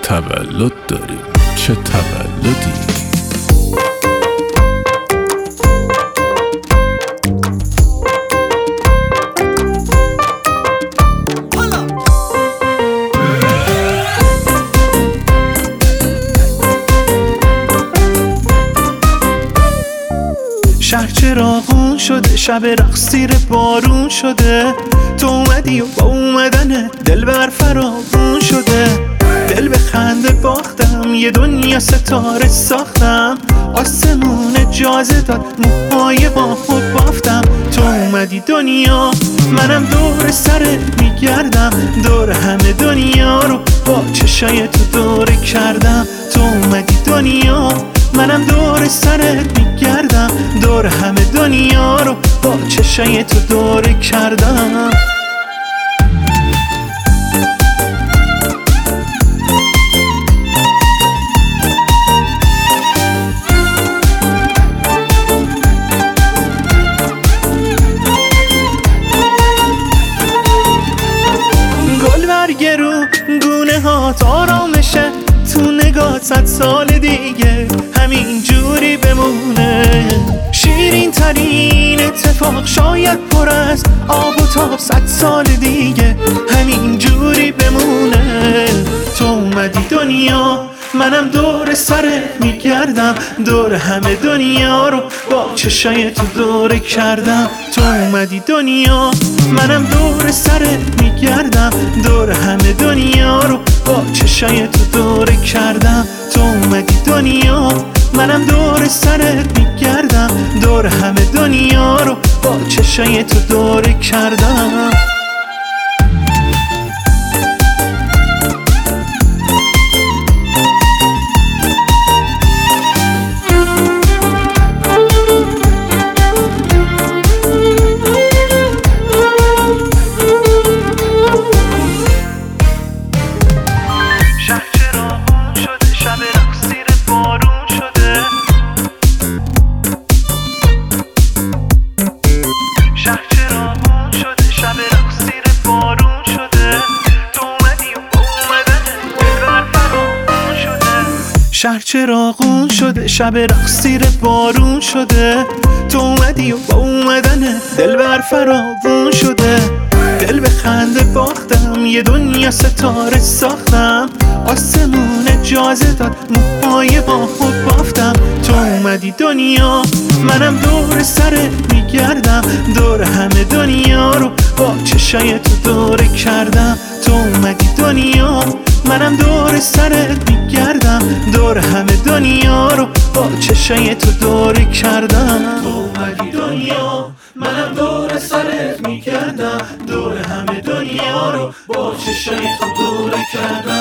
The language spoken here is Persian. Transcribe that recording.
تولد داری، چه تولدی. شهر چراغون شده، شب رقص زیر بارون شده. تو اومدی و با اومدن دل بر فراغون شده. دل به خنده باختم، یه دنیا ستاره ساختم. آسمون اجازه داد موهای با خود بافتم. تو اومدی دنیا، منم دور سرت میگردم. دور همه دنیا رو با چشای تو دوره کردم. تو اومدی دنیا، منم دور سرت میگردم. دور همه دنیا رو با چشای تو دوره کردم. گل برگه رو گونه هات آرامشه، تو نگات 100 سال دیگه همین جوری بمونه. شیرین ترین اتفاق شاید پر از آب و تاب 100 سال دیگه همین جوری بمونه. تو اومدی دنیا، منم دور سرت میگردم. دور همه دنیا رو با چشای تو دوره کردم. تو اومدی دنیا، منم دور سرت میگردم. دور همه دنیا رو با چشای تو دوره کردم. تو اومدی دنیا، منم دور سرت میگردم. دور همه دنیا رو با چشای تو دوره کردم. شهر چراغون شده، شب رقص زیر بارون شده. تو اومدی و با اومدن دل بر فراغون شده. دل به خنده باختم، یه دنیا ستاره ساختم. آسمون اجازه داد موهای با خود بافتم. تو اومدی دنیا، منم دور سرت میگردم. دور همه دنیا رو با چشای تو دوره کردم. تو اومدی دنیا، منم دور سرت میگردم. دور همه دنیا رو با چشای تو دوره کردم. تو اومدی دنیا، منم دور سرت میگردم. دور همه دنیا رو با چشای تو دوره کردم.